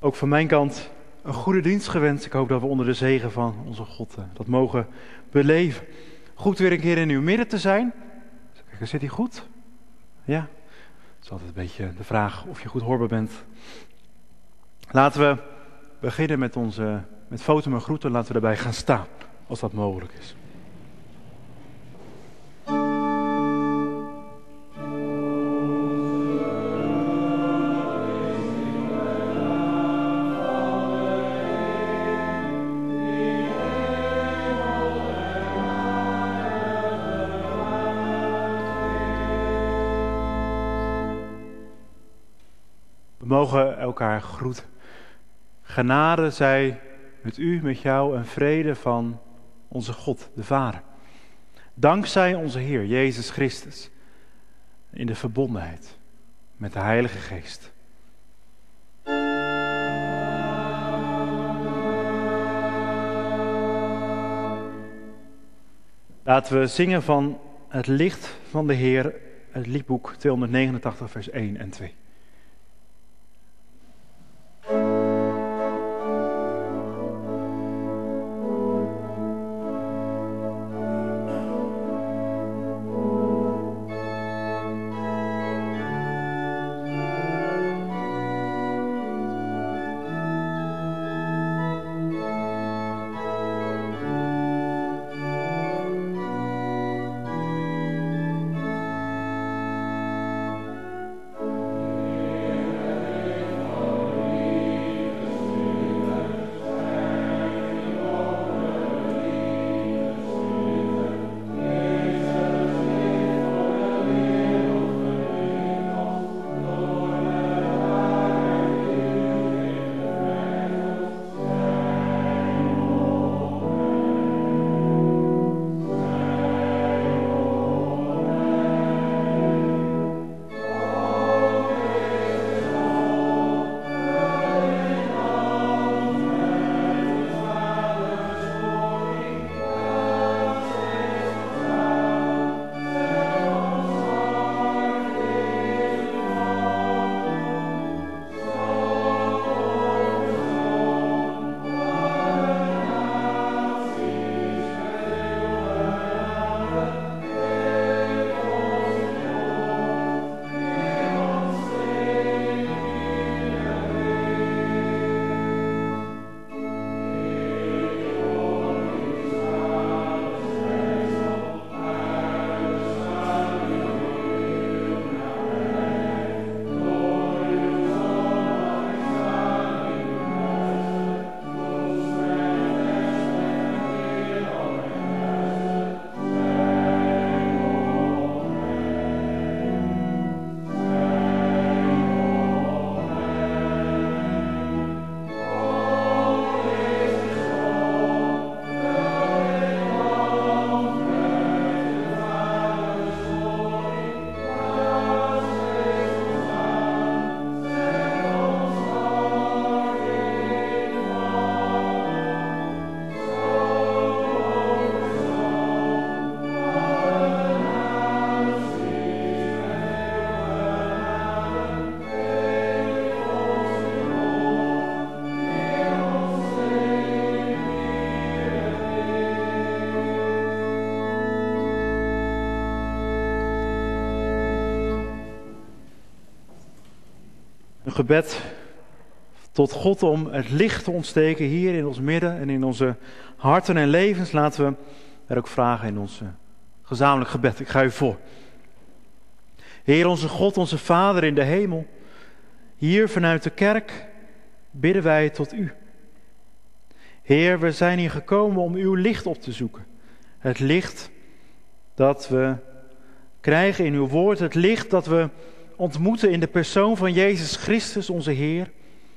Ook van mijn kant een goede dienst gewenst. Ik hoop dat we onder de zegen van onze God dat mogen beleven. Goed weer een keer in uw midden te zijn. Kijk, zit hij goed? Ja. Het is altijd een beetje de vraag of je goed hoorbaar bent. Laten we beginnen met foto en groeten. Laten we daarbij gaan staan, als dat mogelijk is. We mogen elkaar groeten. Genade zij met u, met jou en vrede van onze God, de Vader. Dankzij onze Heer Jezus Christus. In de verbondenheid met de Heilige Geest. Laten we zingen van het licht van de Heer, het liedboek 289 vers 1 en 2. Een gebed tot God om het licht te ontsteken hier in ons midden en in onze harten en levens. Laten we er ook vragen in ons gezamenlijk gebed. Ik ga u voor. Heer onze God, onze Vader in de hemel, hier vanuit de kerk bidden wij tot u. Heer, we zijn hier gekomen om uw licht op te zoeken. Het licht dat we krijgen in uw woord, het licht dat we ontmoeten in de persoon van Jezus Christus, onze Heer.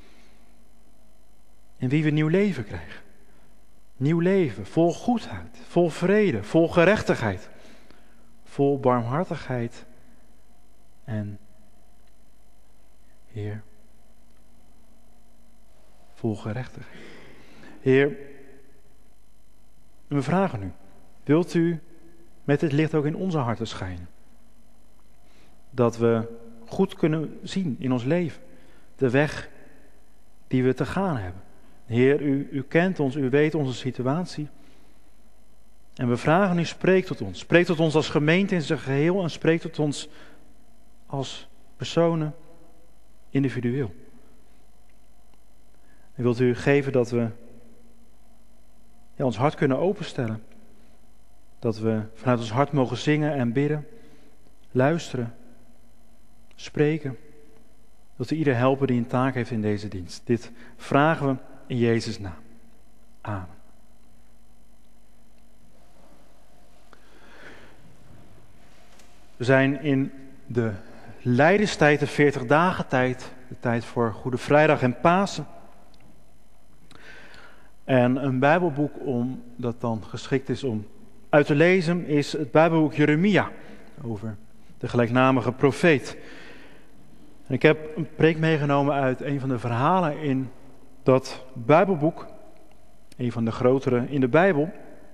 In wie we nieuw leven krijgen. Nieuw leven, vol goedheid, vol vrede, vol gerechtigheid, vol barmhartigheid en, Heer, vol gerechtigheid. Heer, we vragen u, wilt u met dit licht ook in onze harten schijnen? Dat we goed kunnen zien in ons leven, de weg die we te gaan hebben. Heer, u kent ons, u weet onze situatie. En we vragen u, spreek tot ons. Spreek tot ons als gemeente in zijn geheel en spreek tot ons als personen individueel. En wilt u geven dat we ons hart kunnen openstellen. Dat we vanuit ons hart mogen zingen en bidden, luisteren, spreken. Dat we ieder helpen die een taak heeft in deze dienst. Dit vragen we in Jezus' naam. Amen. We zijn in de lijdenstijd, de 40 dagen tijd, de tijd voor Goede Vrijdag en Pasen. En een Bijbelboek dat dan geschikt is om uit te lezen is het Bijbelboek Jeremia over de gelijknamige profeet. En ik heb een preek meegenomen uit een van de verhalen in dat Bijbelboek, een van de grotere in de Bijbel.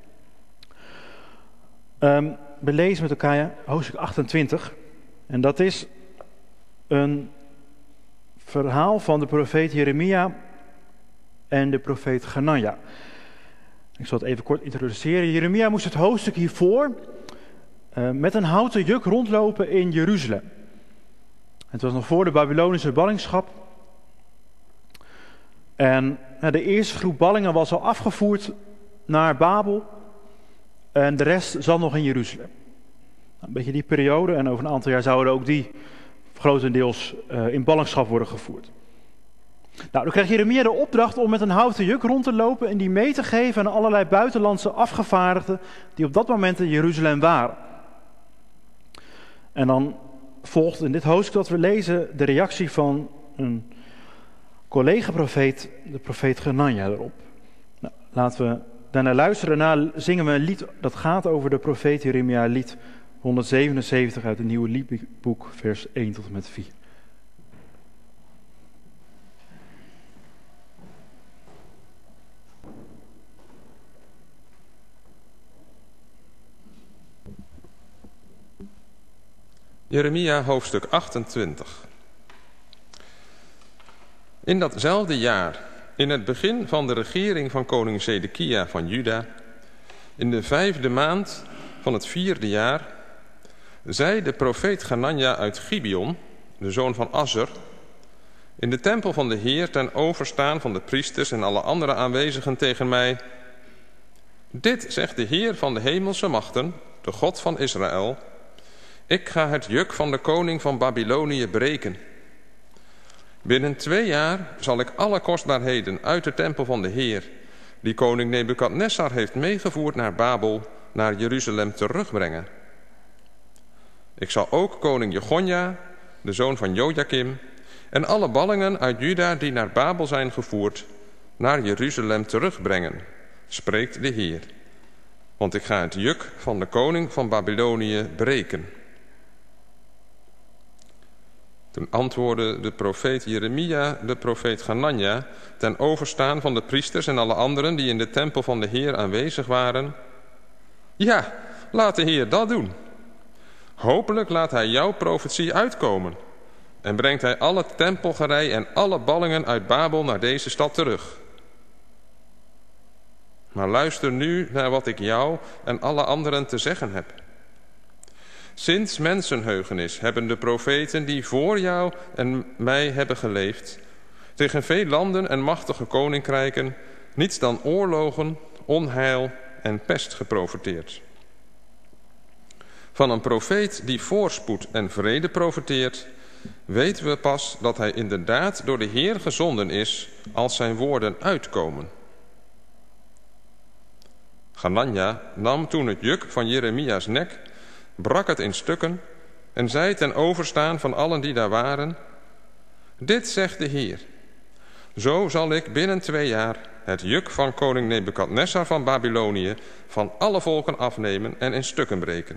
We lezen met elkaar hoofdstuk 28 en dat is een verhaal van de profeet Jeremia en de profeet Hananja. Ik zal het even kort introduceren. Jeremia moest het hoofdstuk hiervoor met een houten juk rondlopen in Jeruzalem. Het was nog voor de Babylonische ballingschap. En de eerste groep ballingen was al afgevoerd naar Babel. En de rest zat nog in Jeruzalem. Een beetje die periode. En over een aantal jaar zouden ook die grotendeels in ballingschap worden gevoerd. Nou, dan kreeg Jeremia de opdracht om met een houten juk rond te lopen en die mee te geven aan allerlei buitenlandse afgevaardigden die op dat moment in Jeruzalem waren. En dan volgt in dit hoofdstuk dat we lezen de reactie van een collega-profeet, de profeet Hananja, erop. Nou, laten we daarna luisteren. Daarna zingen we een lied dat gaat over de profeet Jeremia, lied 177 uit het Nieuwe Liedboek, vers 1 tot en met 4. Jeremia hoofdstuk 28. In datzelfde jaar, in het begin van de regering van koning Zedekia van Juda, in de 5e maand van het 4e jaar, zei de profeet Hananja uit Gibeon, de zoon van Asser, in de tempel van de Heer ten overstaan van de priesters en alle andere aanwezigen tegen mij: Dit zegt de Heer van de hemelse machten, de God van Israël: Ik ga het juk van de koning van Babylonië breken. Binnen 2 jaar zal ik alle kostbaarheden uit de tempel van de Heer, die koning Nebukadnessar heeft meegevoerd naar Babel, naar Jeruzalem terugbrengen. Ik zal ook koning Jegonja, de zoon van Jojakim, en alle ballingen uit Juda die naar Babel zijn gevoerd, naar Jeruzalem terugbrengen, spreekt de Heer. Want ik ga het juk van de koning van Babylonië breken. Toen antwoordde de profeet Jeremia de profeet Hananja ten overstaan van de priesters en alle anderen die in de tempel van de Heer aanwezig waren: Ja, laat de Heer dat doen. Hopelijk laat hij jouw profetie uitkomen en brengt hij alle tempelgerei en alle ballingen uit Babel naar deze stad terug. Maar luister nu naar wat ik jou en alle anderen te zeggen heb. Sinds mensenheugenis hebben de profeten die voor jou en mij hebben geleefd tegen veel landen en machtige koninkrijken niets dan oorlogen, onheil en pest geprofeteerd. Van een profeet die voorspoed en vrede profeteert, weten we pas dat hij inderdaad door de Heer gezonden is als zijn woorden uitkomen. Hananja nam toen het juk van Jeremia's nek, brak het in stukken en zei ten overstaan van allen die daar waren: Dit zegt de Heer: Zo zal ik binnen 2 jaar het juk van koning Nebukadnessar van Babylonië van alle volken afnemen en in stukken breken.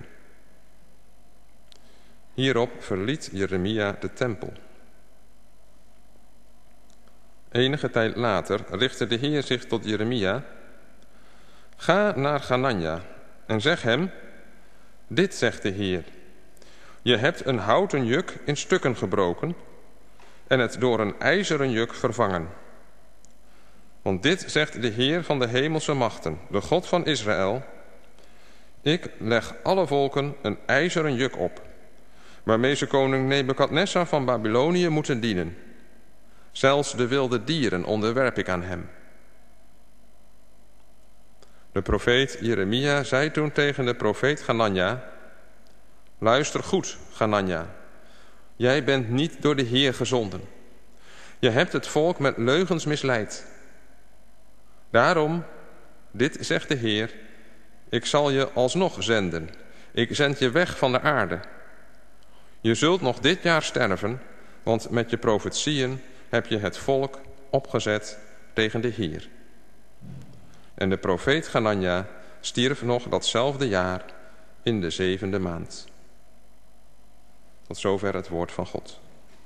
Hierop verliet Jeremia de tempel. Enige tijd later richtte de Heer zich tot Jeremia: Ga naar Hananja en zeg hem: Dit zegt de Heer: Je hebt een houten juk in stukken gebroken en het door een ijzeren juk vervangen. Want dit zegt de Heer van de hemelse machten, de God van Israël: ik leg alle volken een ijzeren juk op, waarmee ze koning Nebukadnessar van Babylonië moeten dienen. Zelfs de wilde dieren onderwerp ik aan hem. De profeet Jeremia zei toen tegen de profeet Ganania: luister goed, Ganania. Jij bent niet door de Heer gezonden. Je hebt het volk met leugens misleid. Daarom, dit zegt de Heer: ik zal je alsnog zenden. Ik zend je weg van de aarde. Je zult nog dit jaar sterven, want met je profetieën heb je het volk opgezet tegen de Heer. En de profeet Ganania stierf nog datzelfde jaar in de 7e maand. Tot zover het woord van God.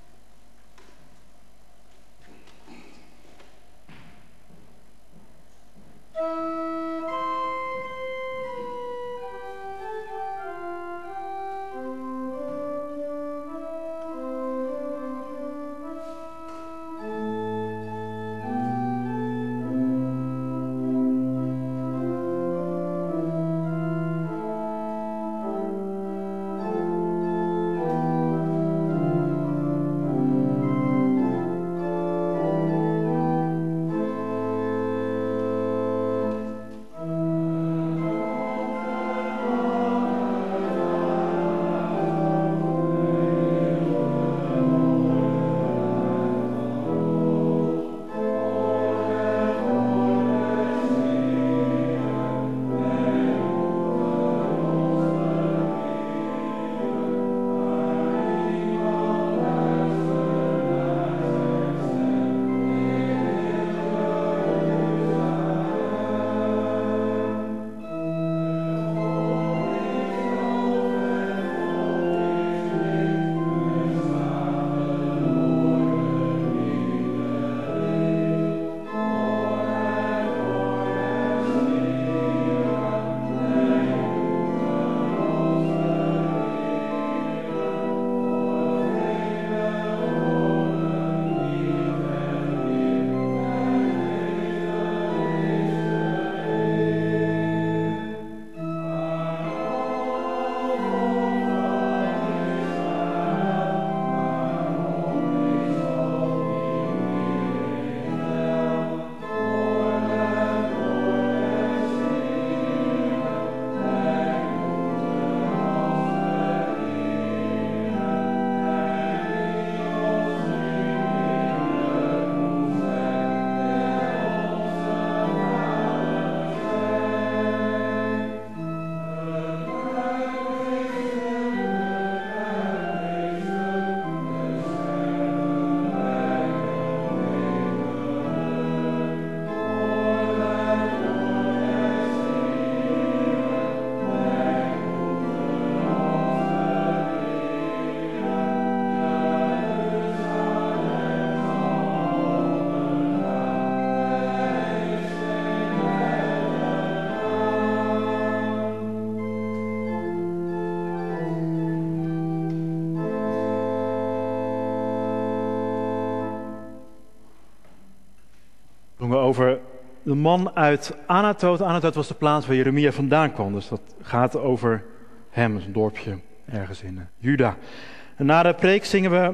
Over de man uit Anatoot. Anatoot was de plaats waar Jeremia vandaan kwam. Dus dat gaat over hem, een dorpje ergens in Juda. En na de preek zingen we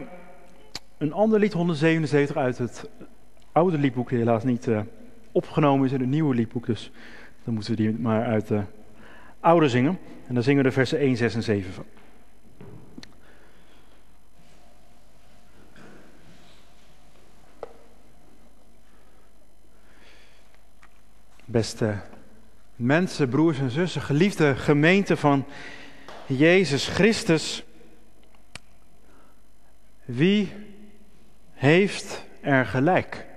een ander lied, 177, uit het oude liedboek, die helaas niet opgenomen is in het nieuwe liedboek. Dus dan moeten we die maar uit de oude zingen. En dan zingen we de versen 1, 6 en 7 van. Beste mensen, broers en zussen, geliefde gemeente van Jezus Christus. Wie heeft er gelijk?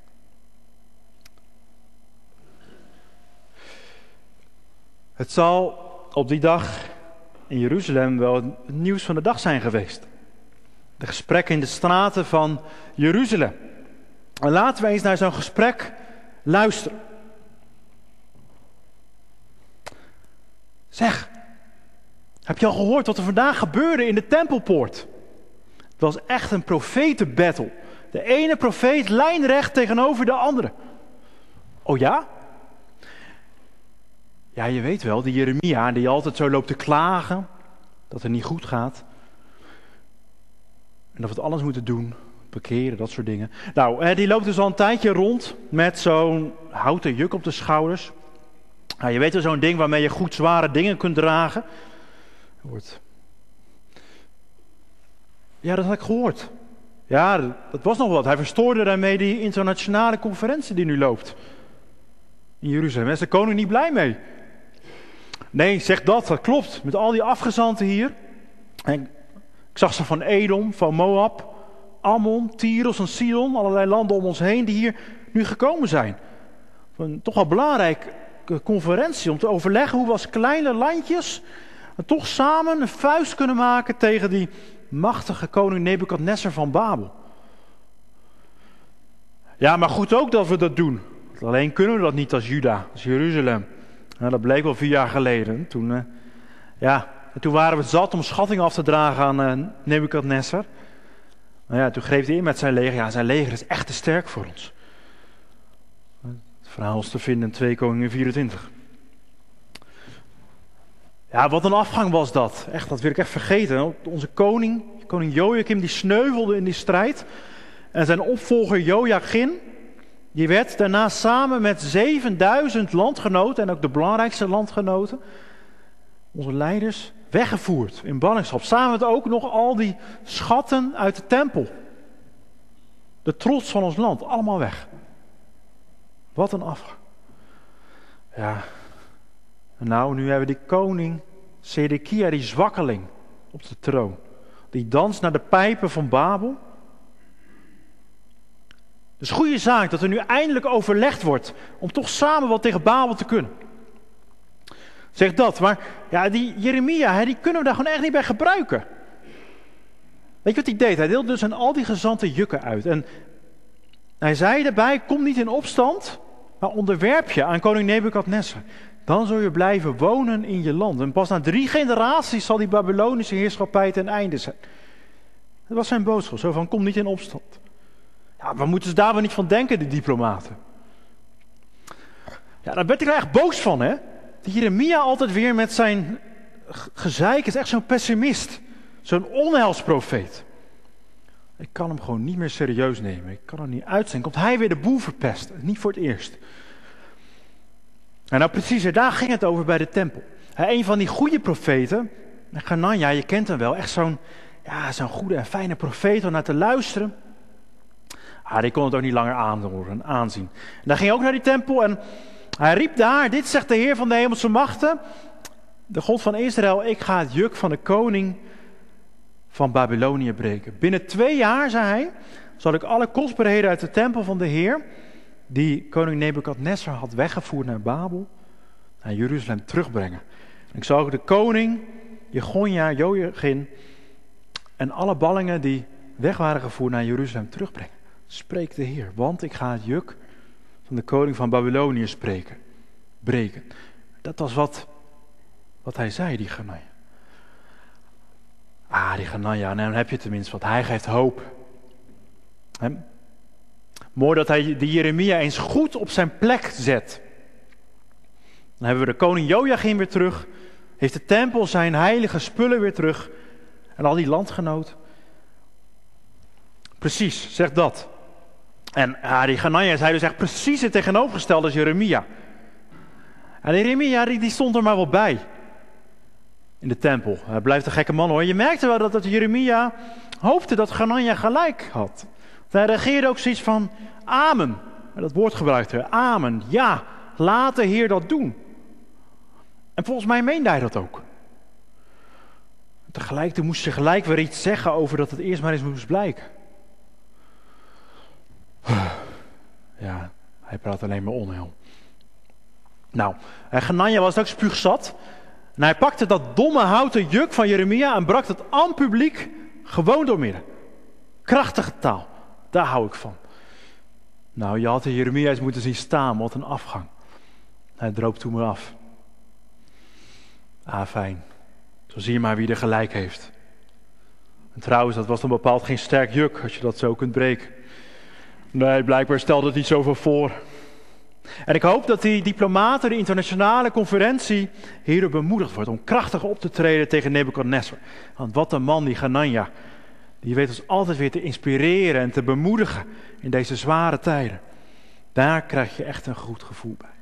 Het zal op die dag in Jeruzalem wel het nieuws van de dag zijn geweest. De gesprekken in de straten van Jeruzalem. En laten we eens naar zo'n gesprek luisteren. Zeg, heb je al gehoord wat er vandaag gebeurde in de tempelpoort? Het was echt een profetenbattle. De ene profeet lijnrecht tegenover de andere. Oh ja? Ja, je weet wel, die Jeremia die altijd zo loopt te klagen dat het niet goed gaat. En dat we het alles moeten doen, bekeren, dat soort dingen. Nou, die loopt dus al een tijdje rond met zo'n houten juk op de schouders. Nou, je weet wel, zo'n ding waarmee je goed zware dingen kunt dragen. Ja, dat had ik gehoord. Ja, dat was nog wat. Hij verstoorde daarmee die internationale conferentie die nu loopt. In Jeruzalem. Daar is de koning niet blij mee. Nee, zeg dat klopt. Met al die afgezanten hier. En ik zag ze van Edom, van Moab, Ammon, Tyros en Sidon. Allerlei landen om ons heen die hier nu gekomen zijn. Een toch wel belangrijke conferentie om te overleggen hoe we als kleine landjes toch samen een vuist kunnen maken tegen die machtige koning Nebukadnezar van Babel. Ja, maar goed ook dat we dat doen. Alleen kunnen we dat niet als Juda, als Jeruzalem. Nou, dat bleek wel 4 jaar geleden. Toen waren we zat om schatting af te dragen aan Nebukadnezar. Nou ja, toen greep hij in met zijn leger. Ja, zijn leger is echt te sterk voor ons. Het verhaal is te vinden in 2 Koningen 24. Ja, wat een afgang was dat. Echt, dat wil ik echt vergeten. Onze koning Jojakim, die sneuvelde in die strijd. En zijn opvolger Jojachin, die werd daarna samen met 7000 landgenoten, en ook de belangrijkste landgenoten, onze leiders, weggevoerd in ballingschap. Samen met ook nog al die schatten uit de tempel. De trots van ons land, allemaal weg. Wat een afgang. Ja. Nou, nu hebben we die koning Zedekia, die zwakkeling op de troon. Die danst naar de pijpen van Babel. Het is een goede zaak dat er nu eindelijk overlegd wordt om toch samen wat tegen Babel te kunnen. Zeg dat, maar ja, die Jeremia, die kunnen we daar gewoon echt niet bij gebruiken. Weet je wat hij deed? Hij deelde dus aan al die gezanten jukken uit. En hij zei erbij, kom niet in opstand, maar onderwerp je aan koning Nebukadnezar. Dan zul je blijven wonen in je land. En pas na 3 generaties zal die Babylonische heerschappij ten einde zijn. Dat was zijn boodschap, zo van kom niet in opstand. Ja, waar moeten ze daar wel niet van denken, die diplomaten? Ja, daar werd ik er echt boos van, hè. Die Jeremia altijd weer met zijn gezeik is echt zo'n pessimist. Zo'n onheilsprofeet. Ik kan hem gewoon niet meer serieus nemen. Ik kan er niet uitzien. Komt hij weer de boel verpesten. Niet voor het eerst. En nou precies, daar ging het over bij de tempel. Een van die goede profeten, Ganania, je kent hem wel. Echt zo'n goede en fijne profeet om naar te luisteren. Die kon het ook niet langer aanzien. En hij ging ook naar die tempel en hij riep daar, dit zegt de Heer van de hemelse machten, de God van Israël, ik ga het juk van de koning van Babylonië breken. Binnen 2 jaar, zei hij, zal ik alle kostbaarheden uit de tempel van de Heer, die koning Nebukadnezar had weggevoerd naar Babel, naar Jeruzalem terugbrengen. En ik zal ook de koning, Jegonja, Jojachin en alle ballingen die weg waren gevoerd naar Jeruzalem terugbrengen. Spreekt de Heer, want ik ga het juk van de koning van Babylonië breken. Dat was wat hij zei, die Ganania. Die Ganania, nou dan heb je tenminste wat. Hij geeft hoop. Mooi dat hij die Jeremia eens goed op zijn plek zet. Dan hebben we de koning Jojachin weer terug. Heeft de tempel zijn heilige spullen weer terug. En al die landgenoten. Precies, zegt dat. En die Ganania zei dus echt precies het tegenovergestelde als Jeremia. En Jeremia die stond er maar wel bij. In de tempel. Hij blijft een gekke man hoor. Je merkte wel dat Jeremia hoopte dat Ganania gelijk had. Hij reageerde ook zoiets van amen. Dat woord gebruikte hij. Amen. Ja, laat de Heer dat doen. En volgens mij meende hij dat ook. Tegelijk moest ze gelijk weer iets zeggen over dat het eerst maar eens moest blijken. Ja, hij praat alleen maar onheil. Nou, Ganania was ook spuugzat. En hij pakte dat domme houten juk van Jeremia en brak het aan publiek gewoon doormidden. Krachtige taal, daar hou ik van. Nou, je had de Jeremia eens moeten zien staan, wat een afgang. Hij droop toen maar af. Fijn. Zo zie je maar wie er gelijk heeft. En trouwens, dat was dan bepaald geen sterk juk, als je dat zo kunt breken. Nee, blijkbaar stelde het niet zoveel voor. En ik hoop dat die diplomaten, de internationale conferentie, hierdoor bemoedigd wordt om krachtig op te treden tegen Nebukadnezar. Want wat een man, die Hanania, die weet ons altijd weer te inspireren en te bemoedigen in deze zware tijden. Daar krijg je echt een goed gevoel bij.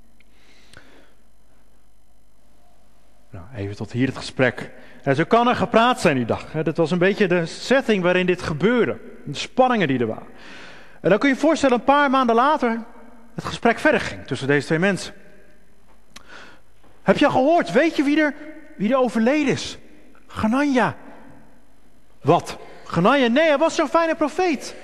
Nou, even tot hier het gesprek. En zo kan er gepraat zijn die dag. Dat was een beetje de setting waarin dit gebeurde. De spanningen die er waren. En dan kun je je voorstellen, een paar maanden later het gesprek verder ging tussen deze twee mensen. Heb je al gehoord? Weet je wie er overleden is? Hanania. Wat? Hanania? Nee, hij was zo'n fijne profeet.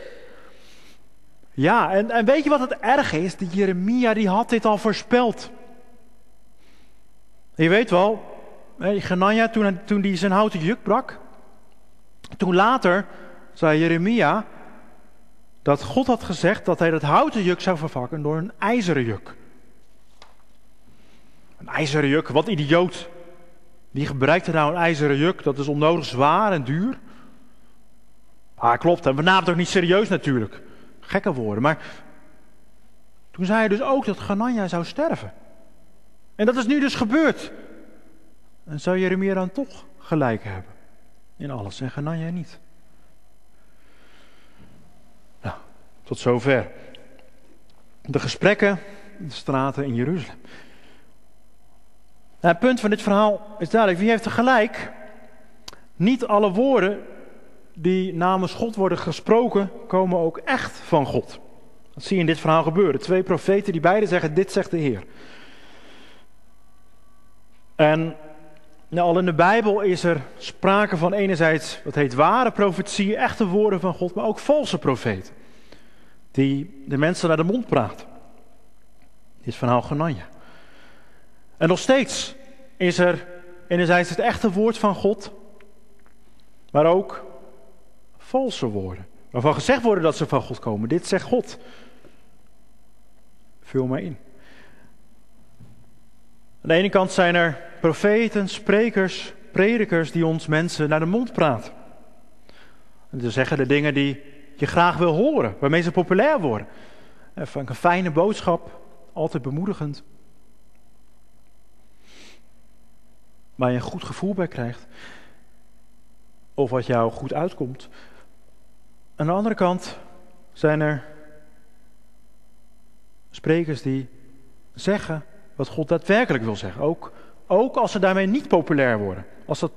Ja, en weet je wat het erge is? Die Jeremia, die had dit al voorspeld. En je weet wel, Hanania, toen hij zijn houten juk brak, toen later zei Jeremia dat God had gezegd dat hij dat houten juk zou vervangen door een ijzeren juk. Een ijzeren juk, wat idioot. Wie gebruikt er nou een ijzeren juk? Dat is onnodig zwaar en duur. Ah, klopt, en we namen het ook niet serieus natuurlijk. Gekke woorden, maar toen zei hij dus ook dat Hanania zou sterven. En dat is nu dus gebeurd. En zou Jeremia dan toch gelijk hebben in alles en Hanania niet? Nou, tot zover. De gesprekken in de straten in Jeruzalem. Nou, het punt van dit verhaal is duidelijk. Wie heeft er gelijk? Niet alle woorden die namens God worden gesproken, komen ook echt van God. Dat zie je in dit verhaal gebeuren. 2 profeten die beide zeggen, dit zegt de Heer. En nou, al in de Bijbel is er sprake van enerzijds, wat heet ware profetie, echte woorden van God, maar ook valse profeten. Die de mensen naar de mond praten. Dit is verhaal Hanania. En nog steeds is er enerzijds het echte woord van God, maar ook valse woorden. Waarvan gezegd worden dat ze van God komen. Dit zegt God. Vul maar in. Aan de ene kant zijn er profeten, sprekers, predikers die ons mensen naar de mond praten. En ze zeggen de dingen die je graag wil horen, waarmee ze populair worden. Even een fijne boodschap, altijd bemoedigend. Waar je een goed gevoel bij krijgt. Of wat jou goed uitkomt. Aan de andere kant zijn er sprekers die zeggen wat God daadwerkelijk wil zeggen. Ook als ze daarmee niet populair worden. Als dat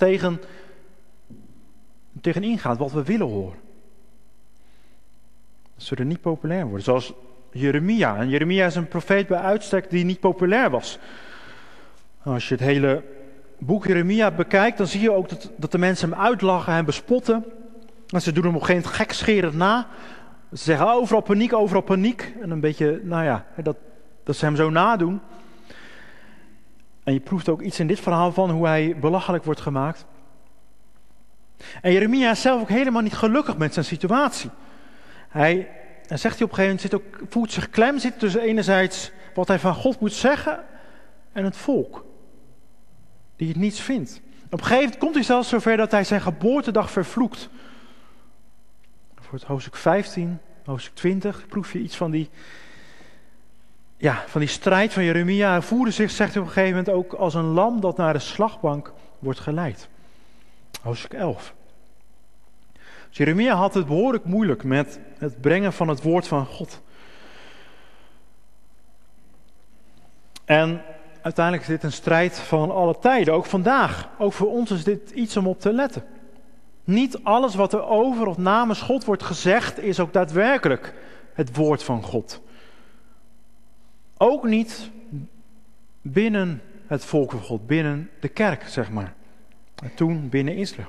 tegen ingaat wat we willen horen. Dat ze er niet populair worden. Zoals Jeremia. En Jeremia is een profeet bij uitstek die niet populair was. Als je het hele boek Jeremia bekijkt, dan zie je ook dat de mensen hem uitlachen en bespotten. En ze doen hem op een gegeven moment gekscherend na. Ze zeggen overal paniek. En een beetje, dat ze hem zo nadoen. En je proeft ook iets in dit verhaal van hoe hij belachelijk wordt gemaakt. En Jeremia is zelf ook helemaal niet gelukkig met zijn situatie. Hij zegt hij op een gegeven moment, voelt zich klem zitten tussen enerzijds wat hij van God moet zeggen en het volk. Die het niets vindt. Op een gegeven moment komt hij zelfs zover dat hij zijn geboortedag vervloekt. Voor het hoofdstuk 15, hoofdstuk 20, proef je iets van die strijd van Jeremia. Hij voerde zich, zegt hij op een gegeven moment, ook als een lam dat naar de slagbank wordt geleid. Hoofdstuk 11. Dus Jeremia had het behoorlijk moeilijk met het brengen van het woord van God. En uiteindelijk is dit een strijd van alle tijden, ook vandaag. Ook voor ons is dit iets om op te letten. Niet alles wat er over of namens God wordt gezegd is ook daadwerkelijk het woord van God. Ook niet binnen het volk van God, binnen de kerk, zeg maar. En toen binnen Israël.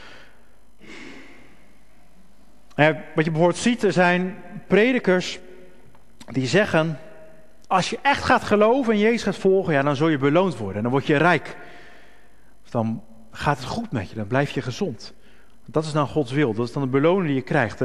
Wat je bijvoorbeeld ziet, er zijn predikers die zeggen, als je echt gaat geloven en Jezus gaat volgen, dan zul je beloond worden. En dan word je rijk. Of dan gaat het goed met je, dan blijf je gezond. Dat is dan Gods wil, dat is dan de beloning die je krijgt.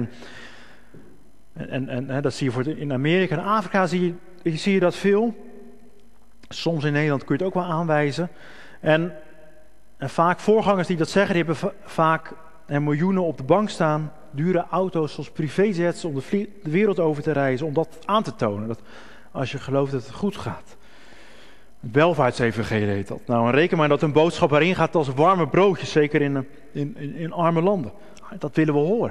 En dat zie je in Amerika en Afrika zie je dat veel. Soms in Nederland kun je het ook wel aanwijzen. En vaak voorgangers die dat zeggen, die hebben vaak miljoenen op de bank staan. Dure auto's zoals privéjets om de wereld over te reizen, om dat aan te tonen. Dat als je gelooft dat het goed gaat. Het welvaartsevangelie heet dat. Nou, en reken maar dat een boodschap erin gaat als warme broodjes, zeker in arme landen. Dat willen we horen.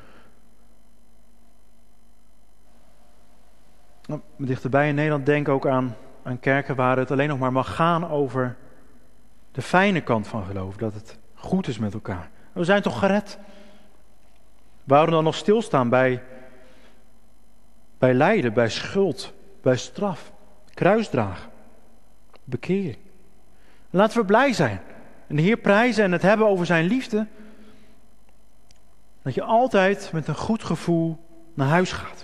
Nou, dichterbij in Nederland denk ook aan kerken waar het alleen nog maar mag gaan over de fijne kant van geloof. Dat het goed is met elkaar. We zijn toch gered? Waarom dan nog stilstaan bij lijden, bij schuld, bij straf, kruisdragen, bekering? Laten we blij zijn en de Heer prijzen en het hebben over zijn liefde. Dat je altijd met een goed gevoel naar huis gaat.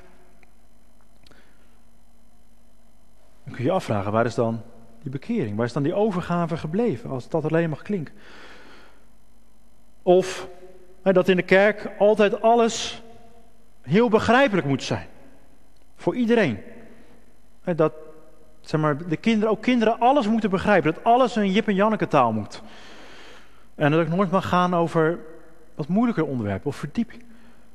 Dan kun je je afvragen, waar is dan die bekering? Waar is dan die overgave gebleven, als dat alleen mag klinken? Of dat in de kerk altijd alles heel begrijpelijk moet zijn. Voor iedereen. Dat de kinderen alles moeten begrijpen. Dat alles een Jip en Janneke taal moet. En dat het nooit mag gaan over wat moeilijker onderwerpen of verdieping.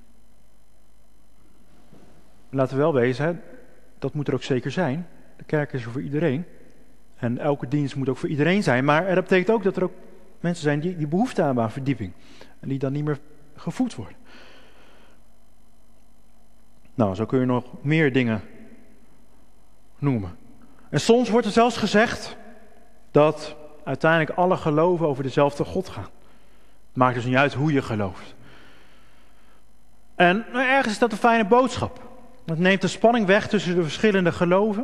Laten we wel wezen, dat moet er ook zeker zijn. De kerk is er voor iedereen. En elke dienst moet ook voor iedereen zijn. Maar dat betekent ook dat er ook mensen zijn die behoefte hebben aan verdieping. En die dan niet meer gevoed worden. Nou, zo kun je nog meer dingen noemen. En soms wordt er zelfs gezegd dat uiteindelijk alle geloven over dezelfde God gaan. Het maakt dus niet uit hoe je gelooft. En ergens is dat een fijne boodschap. Het neemt de spanning weg tussen de verschillende geloven.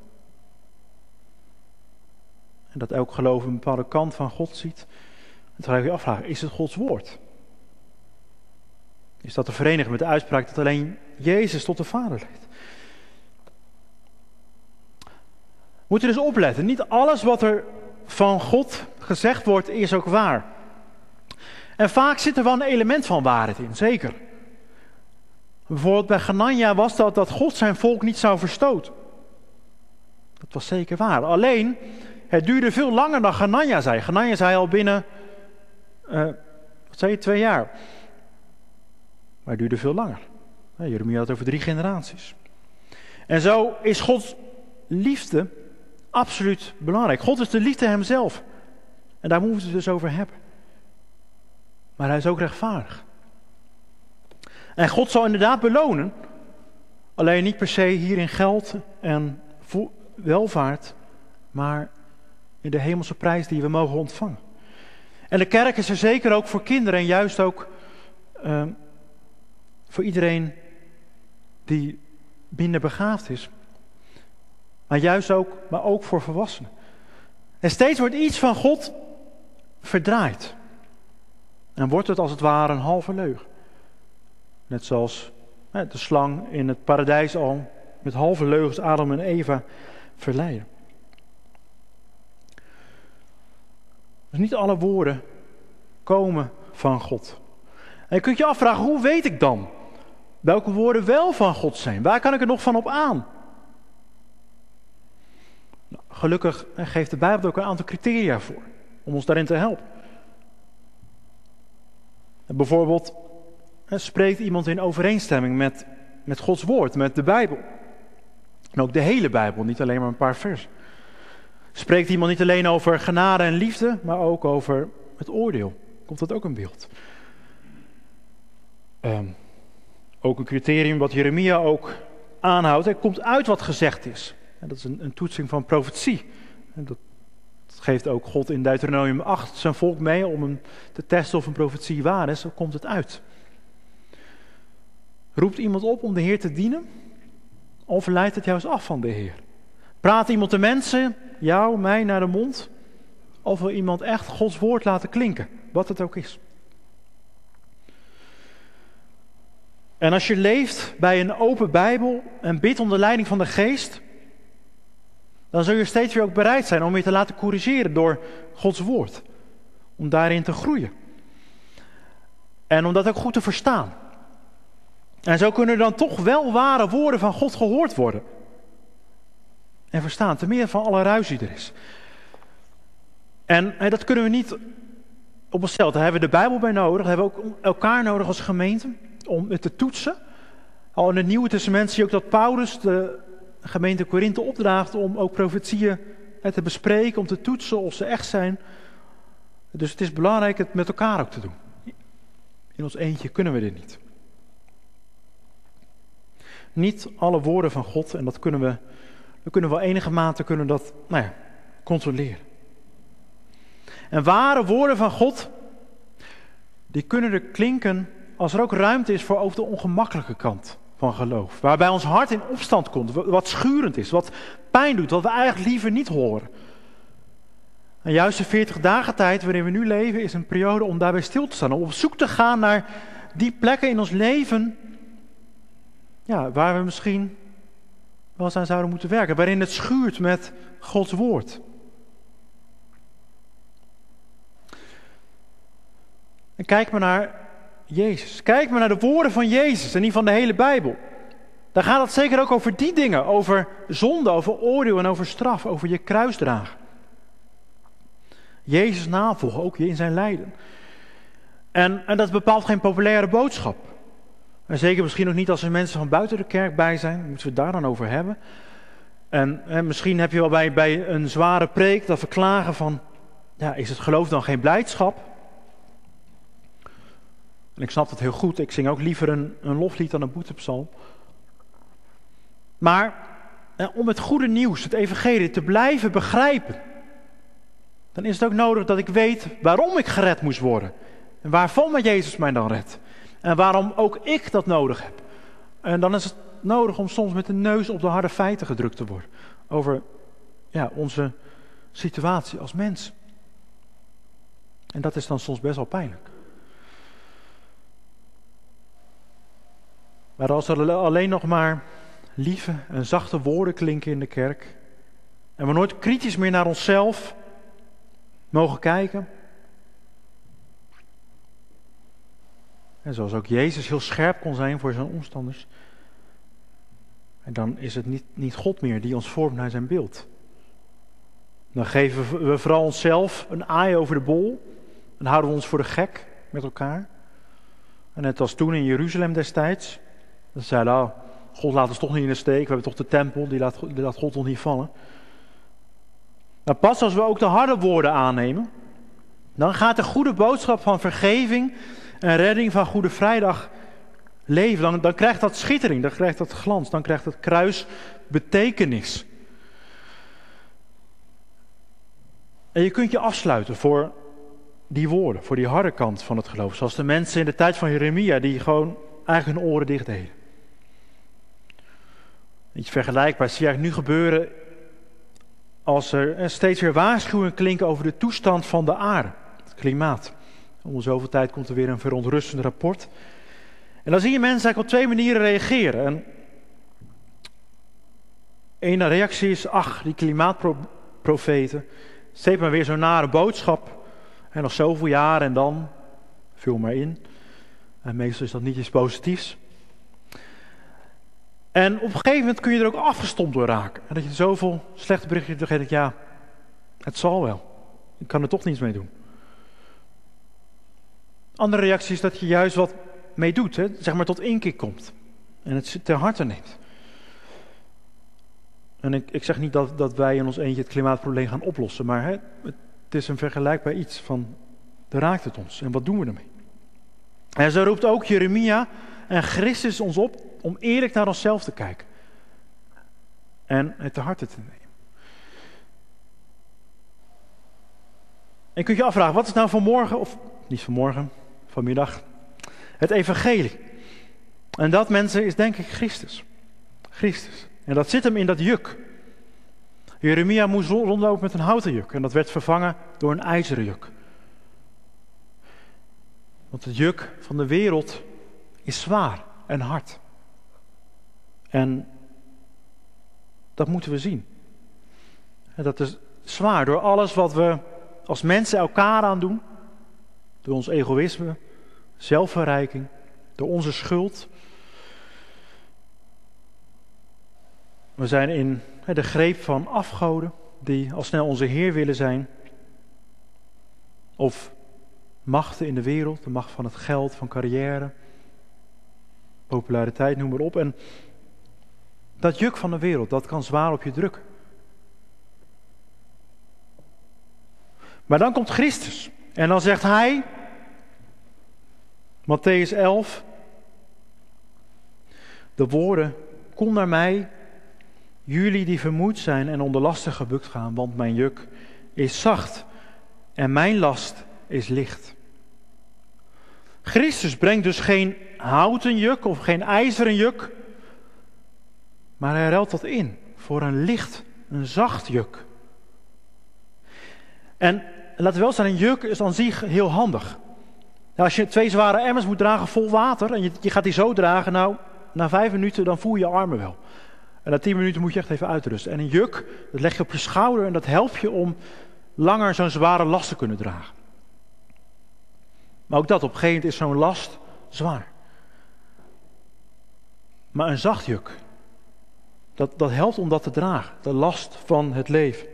En dat elk geloof een bepaalde kant van God ziet. En dan ga je je afvragen, is het Gods woord? Is dat te verenigen met de uitspraak dat alleen Jezus tot de Vader leidt? Moet je dus opletten. Niet alles wat er van God gezegd wordt is ook waar. En vaak zit er wel een element van waarheid in, zeker. Bijvoorbeeld bij Hanania was dat God zijn volk niet zou verstoten. Dat was zeker waar. Alleen, het duurde veel langer dan Hanania zei. Hanania zei al binnen, 2 jaar. Maar het duurde veel langer. Jeremia had over 3 generaties. En zo is Gods liefde absoluut belangrijk. God is de liefde hemzelf. En daar moeten we het dus over hebben. Maar hij is ook rechtvaardig. En God zal inderdaad belonen. Alleen niet per se hier in geld en welvaart. Maar in de hemelse prijs die we mogen ontvangen. En de kerk is er zeker ook voor kinderen. En juist ook voor iedereen die minder begaafd is. Maar ook voor volwassenen. En steeds wordt iets van God verdraaid. En wordt het als het ware een halve leugen. Net zoals de slang in het paradijs al met halve leugens Adam en Eva verleiden. Dus niet alle woorden komen van God. En je kunt je afvragen, hoe weet ik dan welke woorden wel van God zijn? Waar kan ik er nog van op aan? Nou, gelukkig geeft de Bijbel ook een aantal criteria voor, om ons daarin te helpen. Bijvoorbeeld, spreekt iemand in overeenstemming met Gods woord, met de Bijbel. En ook de hele Bijbel, niet alleen maar een paar versen. Spreekt iemand niet alleen over genade en liefde, maar ook over het oordeel. Komt dat ook in beeld? Ook een criterium wat Jeremia ook aanhoudt. Er komt uit wat gezegd is. En dat is een toetsing van profetie. En dat geeft ook God in Deuteronomium 8 zijn volk mee om hem te testen of een profetie waar is. Zo komt het uit. Roept iemand op om de Heer te dienen? Of leidt het juist af van de Heer? Praat iemand de mensen, jou, mij, naar de mond? Of wil iemand echt Gods woord laten klinken? Wat het ook is. En als je leeft bij een open Bijbel en bidt om de leiding van de Geest, dan zul je steeds weer ook bereid zijn om je te laten corrigeren door Gods woord. Om daarin te groeien. En om dat ook goed te verstaan. En zo kunnen er dan toch wel ware woorden van God gehoord worden. En verstaan, te meer van alle ruis die er is. En dat kunnen we niet op onszelf. Daar hebben we de Bijbel bij nodig. Daar hebben we ook elkaar nodig als gemeente om het te toetsen. Al in het Nieuwe Testament zie je ook dat Paulus de gemeente Korinthe opdraagt om ook profetieën te bespreken, om te toetsen of ze echt zijn. Dus het is belangrijk het met elkaar ook te doen. In ons eentje kunnen we dit niet. Niet alle woorden van God, en dat kunnen we wel enige mate controleren. En ware woorden van God, die kunnen er klinken als er ook ruimte is voor over de ongemakkelijke kant van geloof. Waarbij ons hart in opstand komt, wat schurend is, wat pijn doet, wat we eigenlijk liever niet horen. En juist de 40 dagen tijd waarin we nu leven is een periode om daarbij stil te staan. Om op zoek te gaan naar die plekken in ons leven waar we misschien wel eens aan zouden moeten werken. Waarin het schuurt met Gods woord. En kijk maar naar Jezus. Kijk maar naar de woorden van Jezus en die van de hele Bijbel. Daar gaat het zeker ook over die dingen. Over zonde, over oordeel en over straf. Over je kruisdragen. Jezus navolgen, ook in zijn lijden. En dat bepaalt geen populaire boodschap. En zeker misschien ook niet als er mensen van buiten de kerk bij zijn. Moeten we het daar dan over hebben. En misschien heb je wel bij een zware preek dat verklagen van... is het geloof dan geen blijdschap? En ik snap dat heel goed. Ik zing ook liever een loflied dan een boetepsalm. Maar om het goede nieuws, het evangelie, te blijven begrijpen... dan is het ook nodig dat ik weet waarom ik gered moest worden. En waarvan Jezus mij dan redt. En waarom ook ik dat nodig heb. En dan is het nodig om soms met de neus op de harde feiten gedrukt te worden. Over onze situatie als mens. En dat is dan soms best wel pijnlijk. Maar als er alleen nog maar lieve en zachte woorden klinken in de kerk. En we nooit kritisch meer naar onszelf mogen kijken. En zoals ook Jezus heel scherp kon zijn voor zijn omstanders. En dan is het niet God meer die ons vormt naar zijn beeld. Dan geven we vooral onszelf een aai over de bol. Dan houden we ons voor de gek met elkaar. En net als toen in Jeruzalem destijds. Dan zeiden God laat ons toch niet in de steek. We hebben toch de tempel, die laat God ons niet vallen. Maar pas als we ook de harde woorden aannemen. Dan gaat de goede boodschap van vergeving en redding van Goede Vrijdag leven. Dan krijgt dat schittering, dan krijgt dat glans, dan krijgt het kruis betekenis. En je kunt je afsluiten voor die woorden, voor die harde kant van het geloof. Zoals de mensen in de tijd van Jeremia die gewoon eigenlijk hun oren dicht deden. Iets vergelijkbaars zie je eigenlijk nu gebeuren als er steeds weer waarschuwingen klinken over de toestand van de aarde, het klimaat. Om de zoveel tijd komt er weer een verontrustend rapport. En dan zie je mensen eigenlijk op twee manieren reageren. En één reactie is, die klimaatprofeten, steeds maar weer zo'n nare boodschap. En nog zoveel jaar en dan, vul maar in. En meestal is dat niet iets positiefs. En op een gegeven moment kun je er ook afgestompt door raken. En dat je zoveel slechte berichten hebt, dat het zal wel. Ik kan er toch niets mee doen. Andere reactie is dat je juist wat mee doet, zeg maar tot inkeer komt. En het ter harte neemt. En ik zeg niet dat wij in ons eentje het klimaatprobleem gaan oplossen, maar het is een vergelijkbaar iets van, daar raakt het ons en wat doen we ermee? En zo roept ook Jeremia en Christus ons op om eerlijk naar onszelf te kijken. En het ter harte te nemen. En kun je je afvragen, wat is nou vanmorgen, of niet vanmorgen, vanmiddag, het evangelie? En dat, mensen, is denk ik Christus. Christus. En dat zit hem in dat juk. Jeremia moest rondlopen met een houten juk. En dat werd vervangen door een ijzeren juk. Want het juk van de wereld is zwaar en hard. En dat moeten we zien. En dat is zwaar door alles wat we als mensen elkaar aandoen. Door ons egoïsme, zelfverrijking, door onze schuld. We zijn in de greep van afgoden die al snel onze Heer willen zijn. Of machten in de wereld, de macht van het geld, van carrière, populariteit, noem maar op. En Dat juk van de wereld, dat kan zwaar op je drukken. Maar dan komt Christus. En dan zegt hij, Mattheüs 11, de woorden, kom naar mij, jullie die vermoeid zijn en onder lasten gebukt gaan, want mijn juk is zacht en mijn last is licht. Christus brengt dus geen houten juk of geen ijzeren juk, maar hij ruilt dat in voor een licht, een zacht juk. En laten we wel zijn, een juk is aan zich heel handig. Nou, als je 2 zware emmers moet dragen vol water en je gaat die zo dragen, nou, na 5 minuten dan voel je je armen wel. En na 10 minuten moet je echt even uitrusten. En een juk, dat leg je op je schouder en dat helpt je om langer zo'n zware last te kunnen dragen. Maar ook dat, op een gegeven moment is zo'n last zwaar. Maar een zacht juk, dat helpt om dat te dragen. De last van het leven.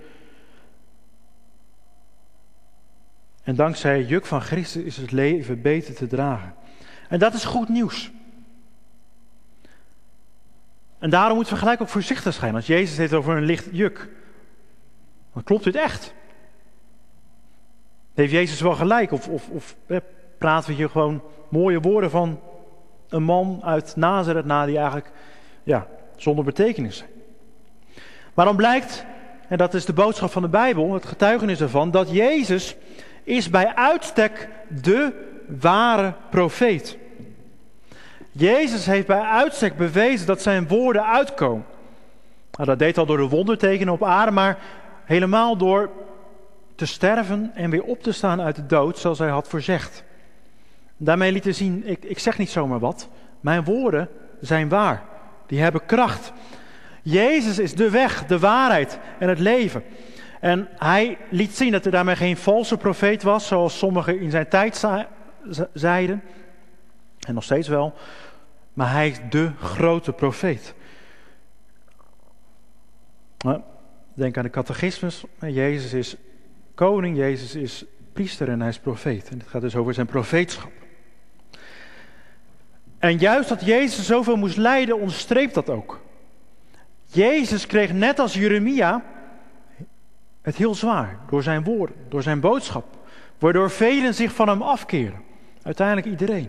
En dankzij het juk van Christus is het leven beter te dragen. En dat is goed nieuws. En daarom moeten we gelijk ook voorzichtig zijn. Als Jezus heeft over een licht juk, dan klopt dit echt. Heeft Jezus wel gelijk? Of praten we hier gewoon mooie woorden van een man uit Nazareth na die eigenlijk zonder betekenis zijn. Maar dan blijkt, en dat is de boodschap van de Bijbel, het getuigenis ervan, dat Jezus is bij uitstek de ware profeet. Jezus heeft bij uitstek bewezen dat zijn woorden uitkomen. Nou, dat deed al door de wondertekenen op aarde, maar helemaal door te sterven en weer op te staan uit de dood, zoals hij had voorzegd. Daarmee liet hij zien, ik zeg niet zomaar wat. Mijn woorden zijn waar. Die hebben kracht. Jezus is de weg, de waarheid en het leven. En hij liet zien dat er daarmee geen valse profeet was, zoals sommigen in zijn tijd zeiden. En nog steeds wel. Maar hij is de grote profeet. Denk aan de catechismus. Jezus is koning, Jezus is priester en hij is profeet. En het gaat dus over zijn profeetschap. En juist dat Jezus zoveel moest lijden, onderstreept dat ook. Jezus kreeg net als Jeremia het heel zwaar door zijn woorden, door zijn boodschap. Waardoor velen zich van hem afkeren. Uiteindelijk iedereen.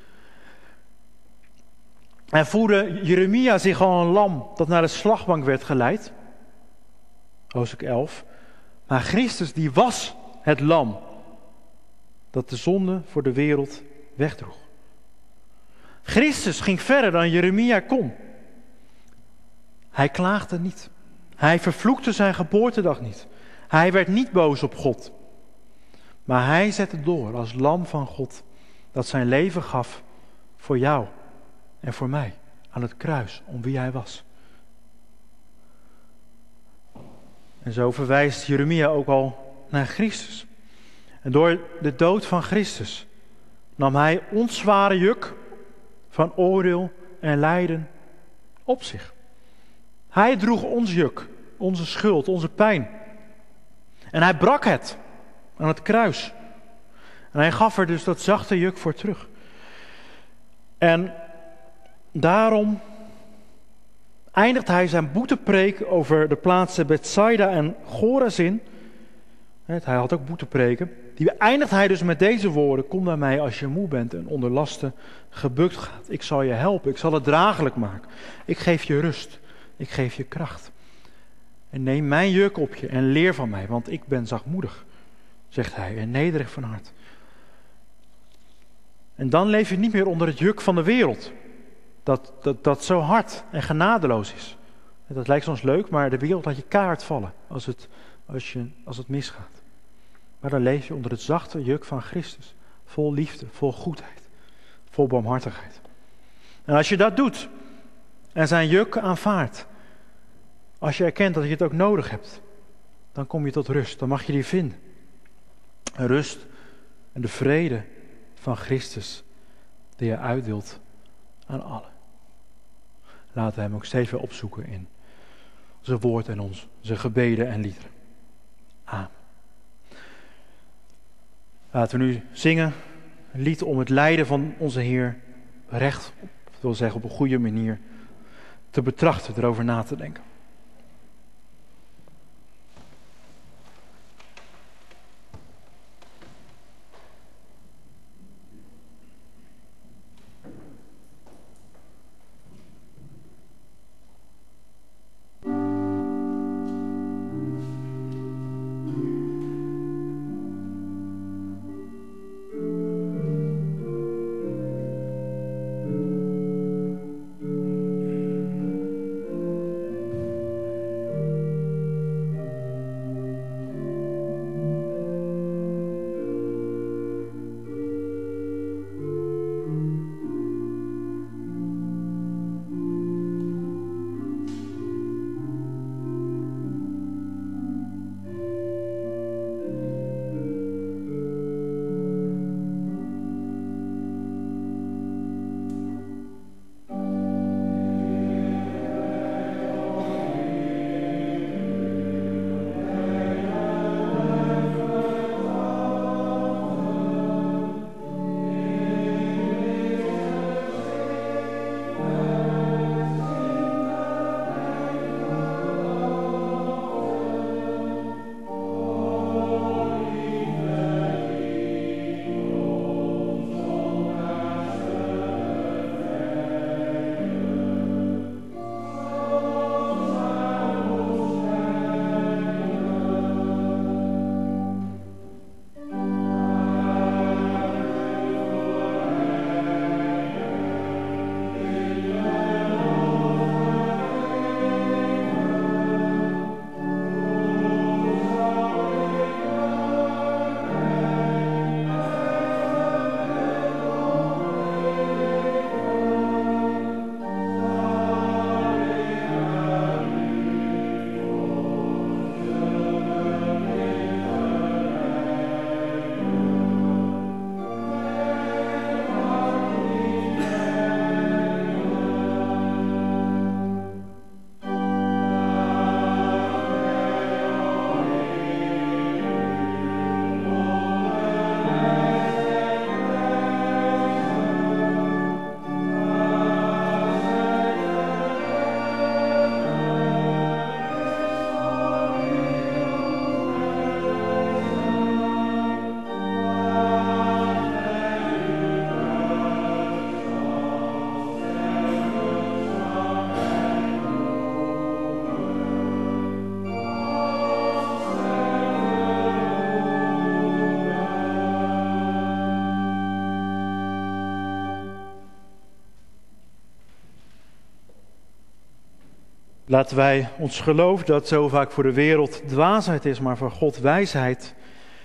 En voerde Jeremia zich al een lam dat naar de slagbank werd geleid. Hoofdstuk 11. Maar Christus die was het lam dat de zonde voor de wereld wegdroeg. Christus ging verder dan Jeremia kon. Hij klaagde niet. Hij vervloekte zijn geboortedag niet. Hij werd niet boos op God. Maar hij zette door als lam van God dat zijn leven gaf voor jou en voor mij aan het kruis om wie hij was. En zo verwijst Jeremia ook al naar Christus. En door de dood van Christus nam hij ons zware juk van oordeel en lijden op zich. Hij droeg ons juk, onze schuld, onze pijn. En hij brak het aan het kruis. En hij gaf er dus dat zachte juk voor terug. En daarom eindigt hij zijn boetepreek over de plaatsen Bethsaida en Chorazin. Hij had ook boetepreken. Die eindigt hij dus met deze woorden: kom naar mij als je moe bent en onder lasten gebukt gaat. Ik zal je helpen, ik zal het draaglijk maken. Ik geef je rust, ik geef je kracht. En neem mijn juk op je en leer van mij, want ik ben zachtmoedig, zegt hij, en nederig van hart. En dan leef je niet meer onder het juk van de wereld, dat zo hard en genadeloos is. Dat lijkt soms leuk, maar de wereld laat je kaart vallen als het misgaat. Maar dan leef je onder het zachte juk van Christus, vol liefde, vol goedheid, vol barmhartigheid. En als je dat doet en zijn juk aanvaardt, als je erkent dat je het ook nodig hebt, dan kom je tot rust. Dan mag je die vinden. Een rust en de vrede van Christus die hij uitdeelt aan allen. Laten we hem ook steeds weer opzoeken in zijn woord en zijn gebeden en liederen. Amen. Laten we nu zingen een lied om het lijden van onze Heer recht, dat wil zeggen op een goede manier, te betrachten, erover na te denken. Laten wij ons geloof dat zo vaak voor de wereld dwaasheid is, maar voor God wijsheid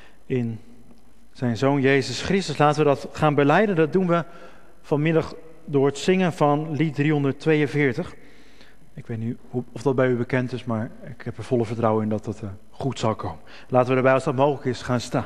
in zijn Zoon Jezus Christus. Laten we dat gaan belijden. Dat doen we vanmiddag door het zingen van lied 342. Ik weet niet of dat bij u bekend is, maar ik heb er volle vertrouwen in dat het goed zal komen. Laten we erbij, als dat mogelijk is, gaan staan.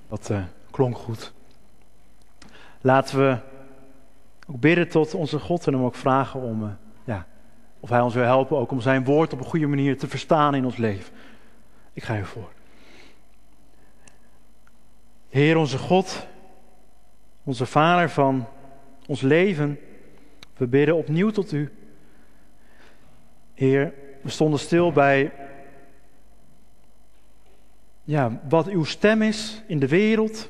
Dat klonk goed. Laten we ook bidden tot onze God en hem ook vragen om, of hij ons wil helpen ook om zijn woord op een goede manier te verstaan in ons leven. Ik ga u voor. Heer onze God, onze Vader van ons leven, we bidden opnieuw tot u. Heer, we stonden stil bij wat uw stem is in de wereld,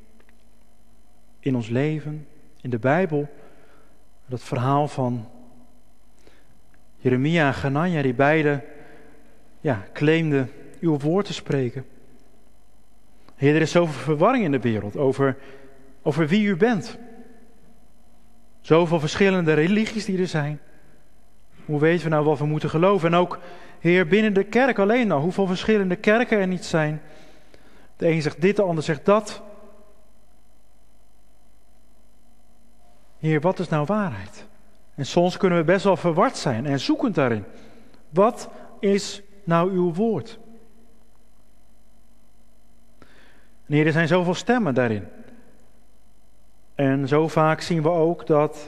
in ons leven, in de Bijbel. Dat verhaal van Jeremia en Hanania, die beide claimden uw woord te spreken. Heer, er is zoveel verwarring in de wereld over wie u bent. Zoveel verschillende religies die er zijn. Hoe weten we nou wat we moeten geloven? En ook, Heer, binnen de kerk alleen al, hoeveel verschillende kerken er niet zijn. De een zegt dit, de ander zegt dat. Heer, wat is nou waarheid? En soms kunnen we best wel verward zijn en zoekend daarin. Wat is nou uw woord? En Heer, er zijn zoveel stemmen daarin. En zo vaak zien we ook dat,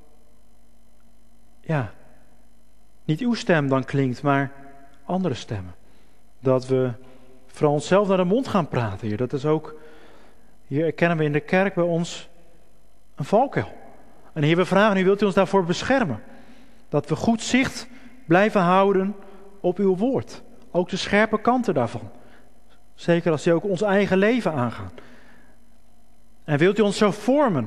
niet uw stem dan klinkt, maar andere stemmen. Dat we vooral onszelf naar de mond gaan praten, Heer. Dat is ook, hier erkennen we in de kerk bij ons een valkuil. En Heer, we vragen u, wilt u ons daarvoor beschermen? Dat we goed zicht blijven houden op uw woord. Ook de scherpe kanten daarvan. Zeker als die ook ons eigen leven aangaan. En wilt u ons zo vormen?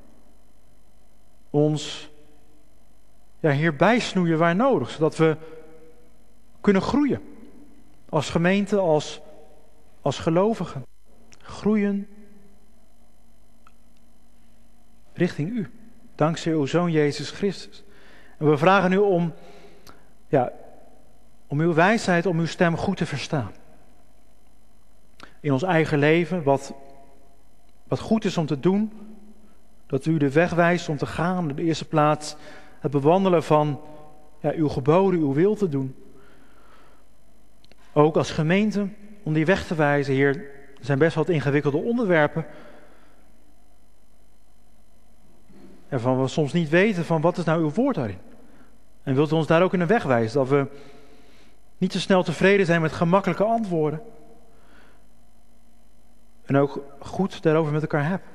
Ons, Heer, bijsnoeien waar nodig. Zodat we kunnen groeien. Als gemeente, als gelovigen. Groeien richting u. Dankzij uw Zoon Jezus Christus. En we vragen u om uw wijsheid, om uw stem goed te verstaan. In ons eigen leven, wat goed is om te doen. Dat u de weg wijst om te gaan. In de eerste plaats het bewandelen van uw geboden, uw wil te doen. Ook als gemeente, om die weg te wijzen, Heer. Er zijn best wel wat ingewikkelde onderwerpen. Waarvan we soms niet weten van wat is nou uw woord daarin. En wilt u ons daar ook in de weg wijzen. Dat we niet te snel tevreden zijn met gemakkelijke antwoorden. En ook goed daarover met elkaar hebben.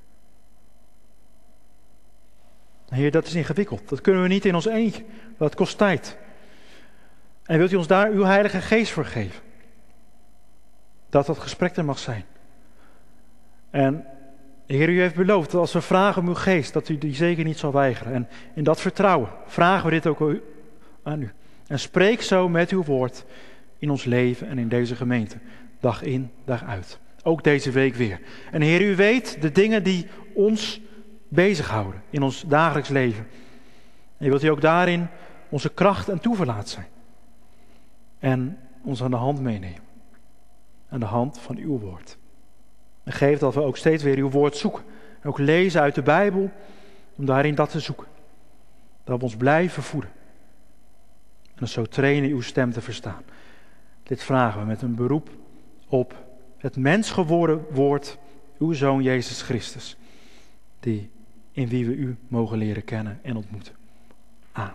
Heer, dat is ingewikkeld. Dat kunnen we niet in ons eentje. Dat kost tijd. En wilt u ons daar uw Heilige Geest voor geven? Dat gesprek er mag zijn. En Heer, u heeft beloofd dat als we vragen om uw geest, dat u die zeker niet zal weigeren. En in dat vertrouwen vragen we dit ook aan u. En spreek zo met uw woord in ons leven en in deze gemeente. Dag in, dag uit. Ook deze week weer. En Heer, u weet de dingen die ons bezighouden in ons dagelijks leven. En u wilt u ook daarin onze kracht en toeverlaat zijn. En ons aan de hand meenemen. Aan de hand van uw woord. En geef dat we ook steeds weer uw woord zoeken. En ook lezen uit de Bijbel, om daarin dat te zoeken. Dat we ons blijven voeden. En ons zo trainen uw stem te verstaan. Dit vragen we met een beroep op het mens geworden woord, uw Zoon Jezus Christus. In wie we u mogen leren kennen en ontmoeten. Amen.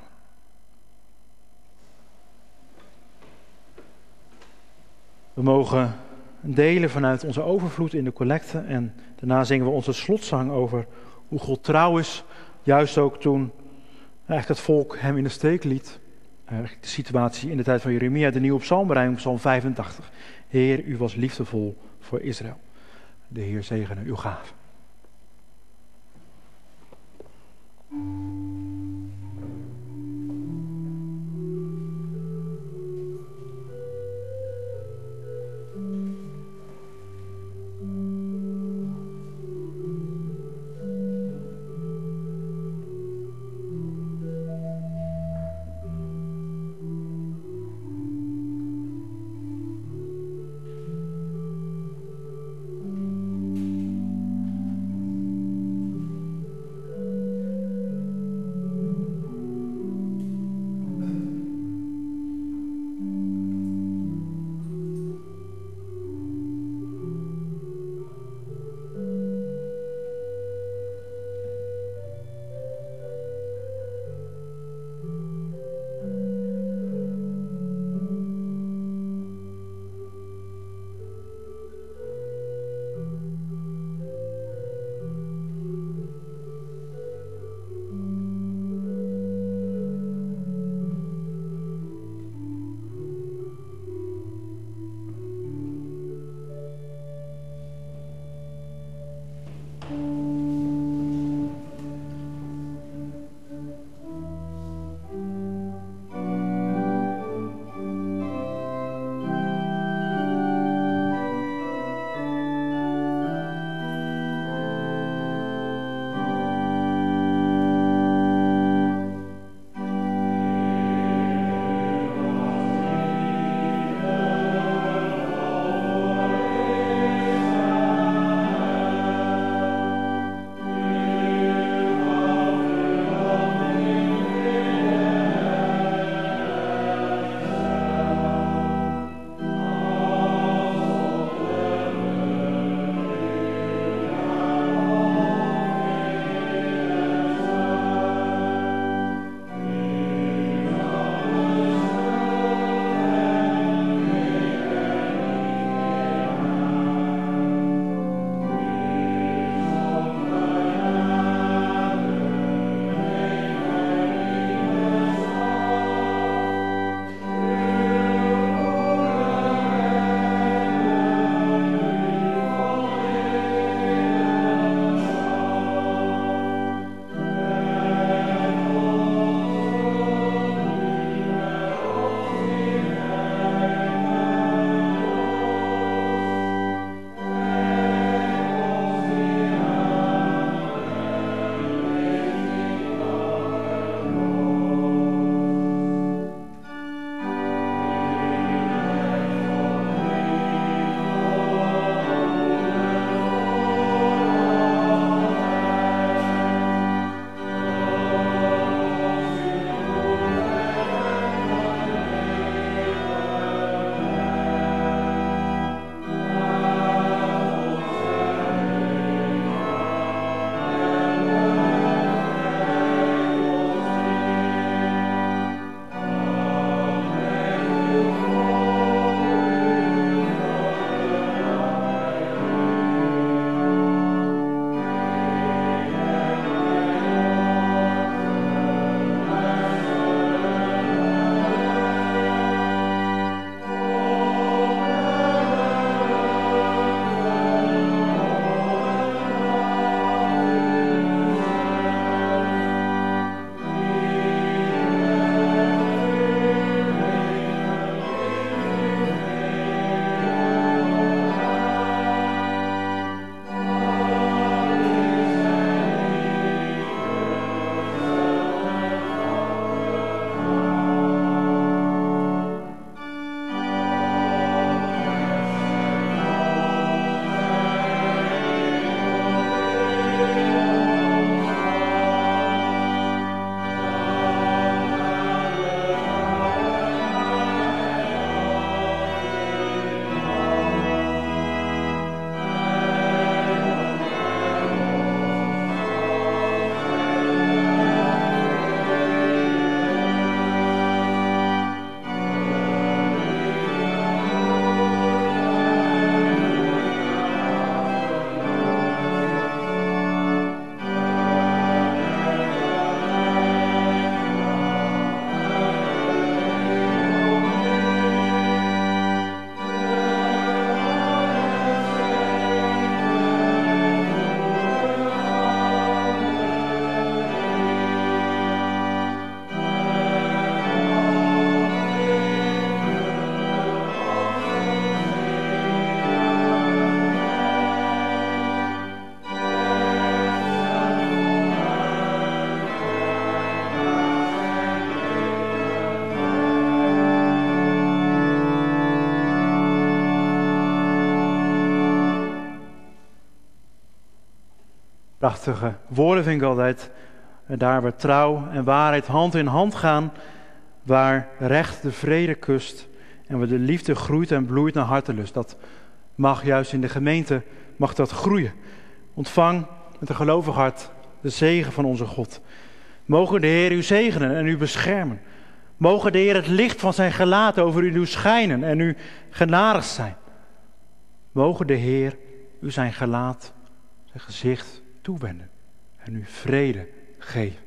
We mogen delen vanuit onze overvloed in de collecte. En daarna zingen we onze slotzang over hoe God trouw is. Juist ook toen eigenlijk het volk hem in de steek liet. De situatie in de tijd van Jeremia, de nieuwe psalmrijm, psalm 85. Heer, u was liefdevol voor Israël. De Heer zegene uw gave. Prachtige woorden vind ik altijd. Daar waar trouw en waarheid hand in hand gaan. Waar recht de vrede kust. En waar de liefde groeit en bloeit naar hartelust. Dat mag juist in de gemeente mag dat groeien. Ontvang met een gelovig hart de zegen van onze God. Mogen de Heer u zegenen en u beschermen. Mogen de Heer het licht van zijn gelaat over u doen schijnen en u genadig zijn. Mogen de Heer u zijn gelaat, zijn gezicht toewenden en u vrede geven.